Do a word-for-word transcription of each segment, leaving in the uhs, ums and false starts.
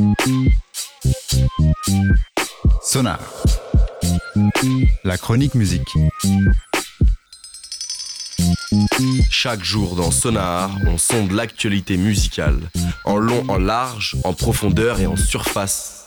Sonar, la chronique musique. Chaque jour dans Sonar, on sonde l'actualité musicale, en long, en large, en profondeur et en surface.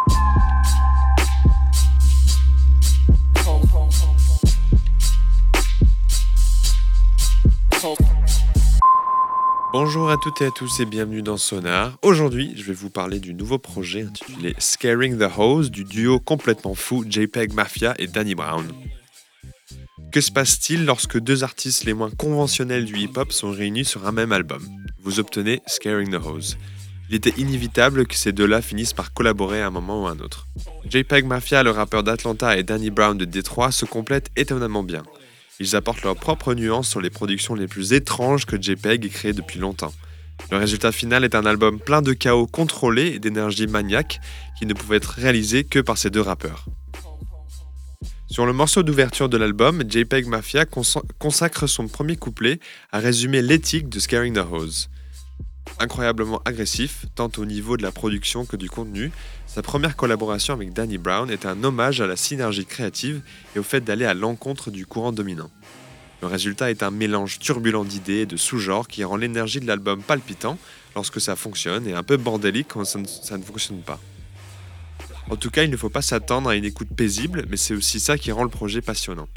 Bonjour à toutes et à tous et bienvenue dans Sonar. Aujourd'hui, je vais vous parler du nouveau projet intitulé Scaring the Hoes du duo complètement fou JPEG Mafia et Danny Brown. Que se passe-t-il lorsque deux artistes les moins conventionnels du hip-hop sont réunis sur un même album ? Vous obtenez Scaring the Hoes. Il était inévitable que ces deux-là finissent par collaborer à un moment ou à un autre. JPEG Mafia, le rappeur d'Atlanta, et Danny Brown de Détroit se complètent étonnamment bien. Ils apportent leurs propres nuances sur les productions les plus étranges que JPEG ait créées depuis longtemps. Le résultat final est un album plein de chaos contrôlé et d'énergie maniaque qui ne pouvait être réalisé que par ces deux rappeurs. Sur le morceau d'ouverture de l'album, JPEG Mafia cons- consacre son premier couplet à résumer l'éthique de Scaring the Hoes. Incroyablement agressif, tant au niveau de la production que du contenu, sa première collaboration avec Danny Brown est un hommage à la synergie créative et au fait d'aller à l'encontre du courant dominant. Le résultat est un mélange turbulent d'idées et de sous-genres qui rend l'énergie de l'album palpitant lorsque ça fonctionne et un peu bordélique quand ça ne, ça ne fonctionne pas. En tout cas, il ne faut pas s'attendre à une écoute paisible, mais c'est aussi ça qui rend le projet passionnant.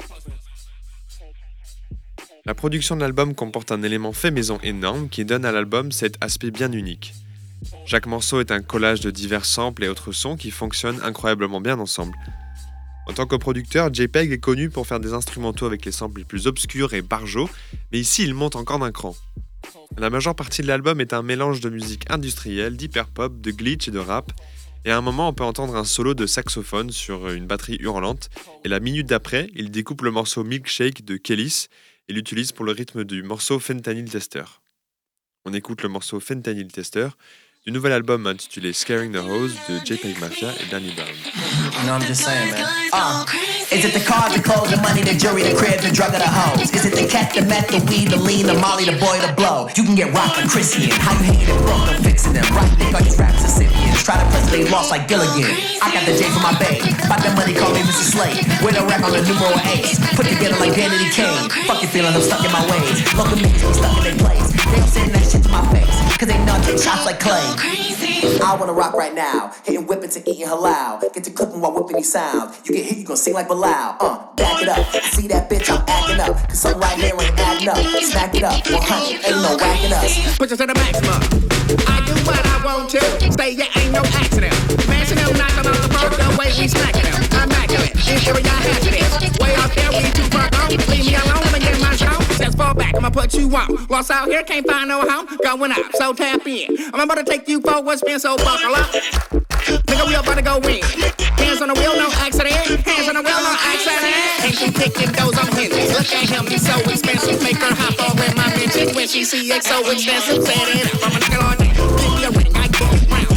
La production de l'album comporte un élément fait maison énorme qui donne à l'album cet aspect bien unique. Chaque morceau est un collage de divers samples et autres sons qui fonctionnent incroyablement bien ensemble. En tant que producteur, JPEG est connu pour faire des instrumentaux avec les samples les plus obscurs et barjots, mais ici il monte encore d'un cran. La majeure partie de l'album est un mélange de musique industrielle, d'hyperpop, de glitch et de rap, et à un moment on peut entendre un solo de saxophone sur une batterie hurlante, et la minute d'après, il découpe le morceau Milkshake de Kelis et l'utilise pour le rythme du morceau Fentanyl Tester. On écoute le morceau Fentanyl Tester du nouvel album intitulé Scaring the Hoes de JPEG Mafia et Danny Brown. You know, I'm just saying, man. Uh, is it the car, the clothes, the money, the jewelry, the crib, the drug, or the hoes? Is it the cat, the meth, the weed, the lean, the molly, the boy, the blow? You can get rocked like Christian. How you hating it broke, I'm fixing them. Right, they got these raps Scythians. Try to press they lost like Gilligan. I got the J for my babe. About that money, call me Mister Slade. With a rap on the numeral eight. Put together like Danity Kane. Fuck your feeling, I'm stuck in my ways. Local niggas be stuck in their place. They don't saying that shit to my face. Cause they know I take shots like Clay. I wanna rock right now, hitting whippets and eating halal. Get to cooking while whipping these sounds. You get hit, you gon' sing like Bilal. Uh, back it up. See that bitch, I'm acting up. Cause something right here ain't adding up. Smack it up, one hundred, ain't no racking us. Put this to the maximum. I do what I want to. Stay, yeah, ain't no accident. Mashing them, knocking on the first, the way we smacking them. Immaculate, in theory I hazardous. Way out there, we too far gone. Leave me alone, I'ma get my show. Let's fall back, I'ma put you on. Lost out here, can't find no home. Going out, so tap in. I'm about to take you for what's been so buckle up. Nigga, we about to go in. Hands on the wheel, no accident. Hands on the wheel, no accident. Ain't she picking those on hinges? Look at him, he's so expensive. Make her hop over in my mention when she see it so expensive. Set it up, I'm a nigga on it. Give me a ring, I get it round.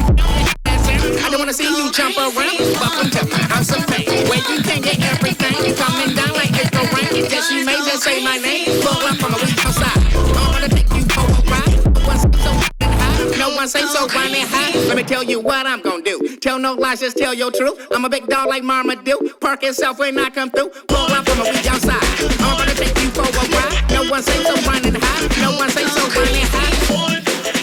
I don't wanna see you jump around. Welcome to my house of fame, where you can get everything coming down like it's the rain. Yes, you may just say my name. Pull up on the week outside. I'm gonna take you for a ride. What's so no one say so grinding high. Let me tell you what I'm gonna do. Tell no lies, just tell your truth. I'm a big dog like Marmaduke. Park yourself when I come through. Pull up from a week outside. I'm gonna take you for a ride. No one say so grinding high. No one say so grinding high.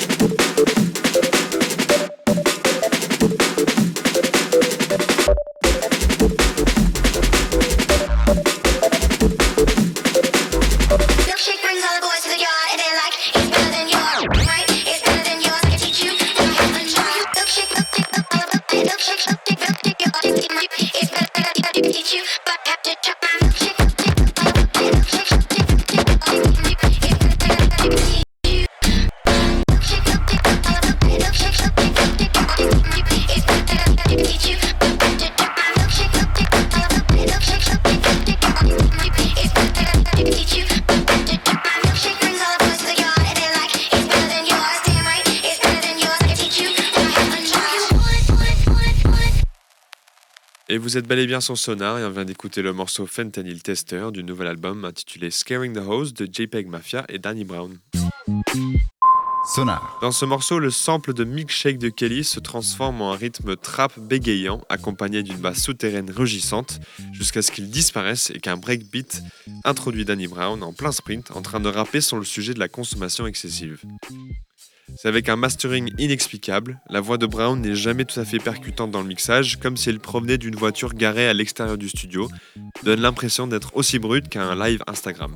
Et vous êtes bel et bien sur Sonar et on vient d'écouter le morceau Fentanyl Tester du nouvel album intitulé Scaring the Hoes de JPEG Mafia et Danny Brown. Sonar. Dans ce morceau, le sample de Milkshake de Kelly se transforme en un rythme trap bégayant, accompagné d'une basse souterraine rugissante, jusqu'à ce qu'il disparaisse et qu'un breakbeat introduit Danny Brown en plein sprint, en train de rapper sur le sujet de la consommation excessive. C'est avec un mastering inexplicable, la voix de Brown n'est jamais tout à fait percutante dans le mixage, comme si elle provenait d'une voiture garée à l'extérieur du studio, donne l'impression d'être aussi brute qu'un live Instagram.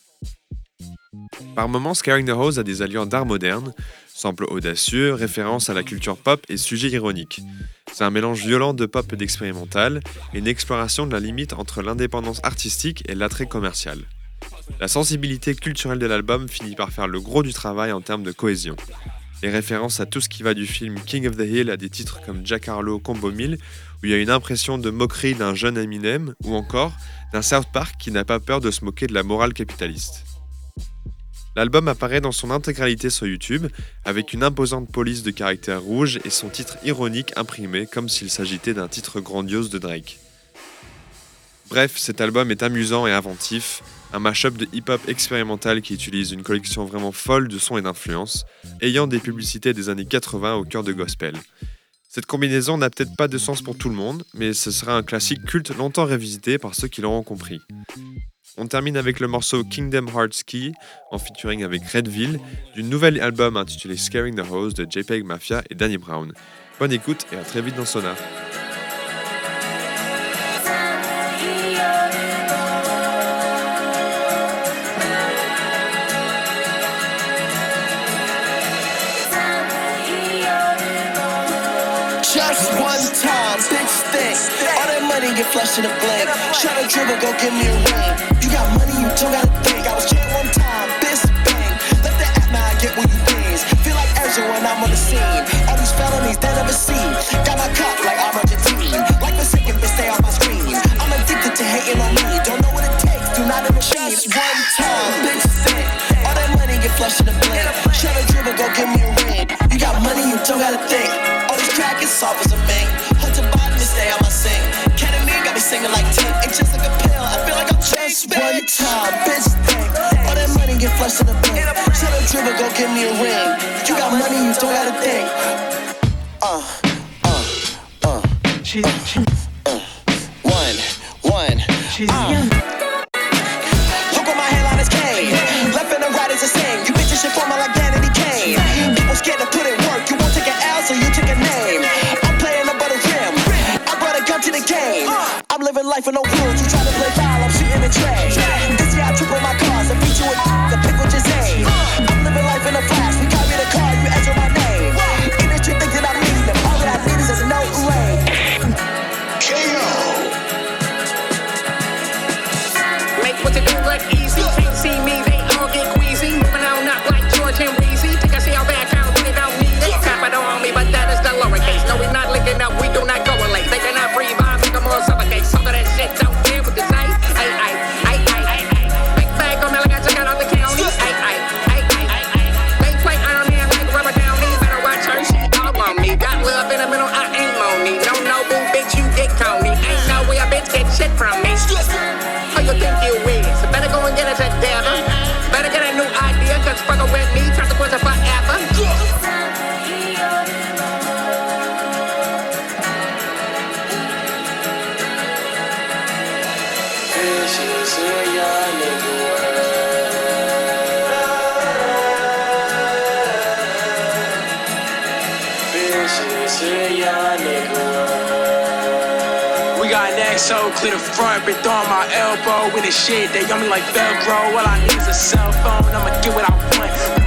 Par moments, Scaring the Hoes a des allures d'art moderne, samples audacieux, références à la culture pop et sujets ironiques. C'est un mélange violent de pop et d'expérimental, et une exploration de la limite entre l'indépendance artistique et l'attrait commercial. La sensibilité culturelle de l'album finit par faire le gros du travail en termes de cohésion. Les références à tout ce qui va du film King of the Hill à des titres comme Jack Harlow, Combo Mill, où il y a une impression de moquerie d'un jeune Eminem, ou encore d'un South Park qui n'a pas peur de se moquer de la morale capitaliste. L'album apparaît dans son intégralité sur YouTube, avec une imposante police de caractères rouges et son titre ironique imprimé comme s'il s'agitait d'un titre grandiose de Drake. Bref, cet album est amusant et inventif, un mash-up de hip-hop expérimental qui utilise une collection vraiment folle de sons et d'influences, ayant des publicités des années quatre-vingts au cœur de gospel. Cette combinaison n'a peut-être pas de sens pour tout le monde, mais ce sera un classique culte longtemps révisité par ceux qui l'auront compris. On termine avec le morceau Kingdom Hearts Key, en featuring avec Redville, du nouvel album intitulé Scaring the Hoes de JPEG Mafia et Danny Brown. Bonne écoute et à très vite dans Sonar. Just one time, big stick. All that money get flushed in a blink. Shut a dribble, go give me a ring. You got money, you don't gotta think. I was chillin' one time, this bang. Left the app, now I get what you things. Feel like Ezra when I'm on the scene. All these felonies they never seen. Got my cup like I'm Argentine. Like the second, but stay on my screen. I'm addicted to hating on me. Don't know what it takes, do not in the Just one time, big stick. All that money get flushed in a blink. Shut a dribble, go give me a ring. You got money, you don't gotta think. Crack is soft as a mink. Hunter bottom and stay on my sink. Ketamine got me singing like Tink. It's just like a pill, I feel like I'm just one time, bitch thing. All that money get flushed in the bank. Tell a dribble, go give me a ring. You got money, you don't gotta think. Uh, uh, uh, uh. One, one, uh. Look what my headline is Kane. Left and the right is the same. You bitches shit for me like Danny Kane. People scared to put in work. You won't take an L, so you take a name. I'm playing above the rim. I brought a gun to the game. I'm living life with no rules. You try to play foul, I'm shooting the tray. This year I triple my cars. I beat you with the pick with your name. I'm living life in a flash. We carry the car, you enter my name. Industry think that I need them. All that I need is a no lane. K O. Make what you do look easy. Can't see me, they all get queasy. Moving on up like George and Weezy. Think I see how bad count, but they don't need it. Capital on me, but that is the lowercase. No, we not linking up, we do not correlate. They cannot breathe, I make them all suffocate. Some of that shit don't care what to say. Ay, ay, ay, ay, ay, ay. Big bag on me like I just got out the county. Ay, ay, ay, ay, ay, ay. They play Iron Man like Rubber Downey. Better watch her, she all on me. Got love in the middle, I ain't money. Don't know boo, bitch, you dick Tony. Ain't no way a bitch get shit from me. Who you think you is? Better go and get us a devil. Better get a new idea, cause fuckin' with me, consequences forever. This is a young nigga world. This is a young nigga world. We got next, so clear the front, been throwing my elbow in the shit. They got me like Velcro. All I need is a cell phone, I'ma get what I want.